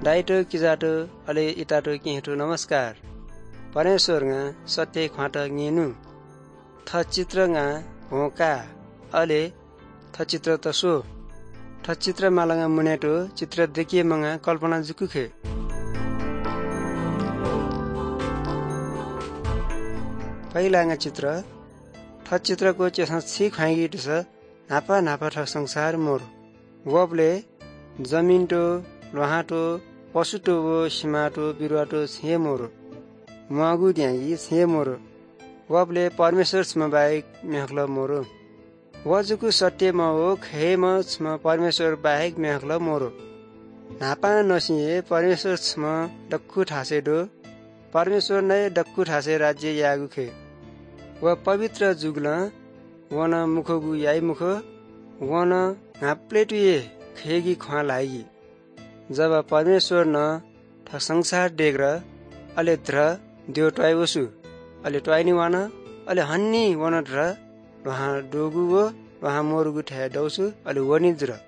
डाइटो किजाटो अले इटाटो किहेटो नमस्कार। परमेश्वरगा सत्य ख्वाट ङेनु थ चित्रगा भोका अले थ चित्र तसो थ चित्र मालंगा मुनेटो चित्र देखिए मंगा कल्पना जुकुखे। पहिलागा चित्र थ चित्रको चेसा छि ख्वाइगी टस नापा नापा ठ संसार मोर वबले जमिनटो लोहाटो पशुटो सिमाटो बिरुवाटो छे मोर मगु द्यागी छे मोर वबले परमेश्वर छम बाहेक मेहक्ल मोर वजुको सत्य म हो खे म छम परमेश्वर बाहेक मेहक्ल मोर नापा नसिए परमेश्वर छम डक्कु ठासे डो परमेश्वर नै डक्कु ठासे राज्य यागुखे व पवित्र जुगल वन मुखगु याई मुख वन घाप्लेटुए खेगी ख्वा लागि जब परमेश्वर न ठ संसार डेग्र अले द्र द्यो टॉय वसु अले टॉयनी वान अले हन्नी वन द्र वहाँ डोगु वो वहाँ मोरगु ठ्या दौसु अले वनिद्र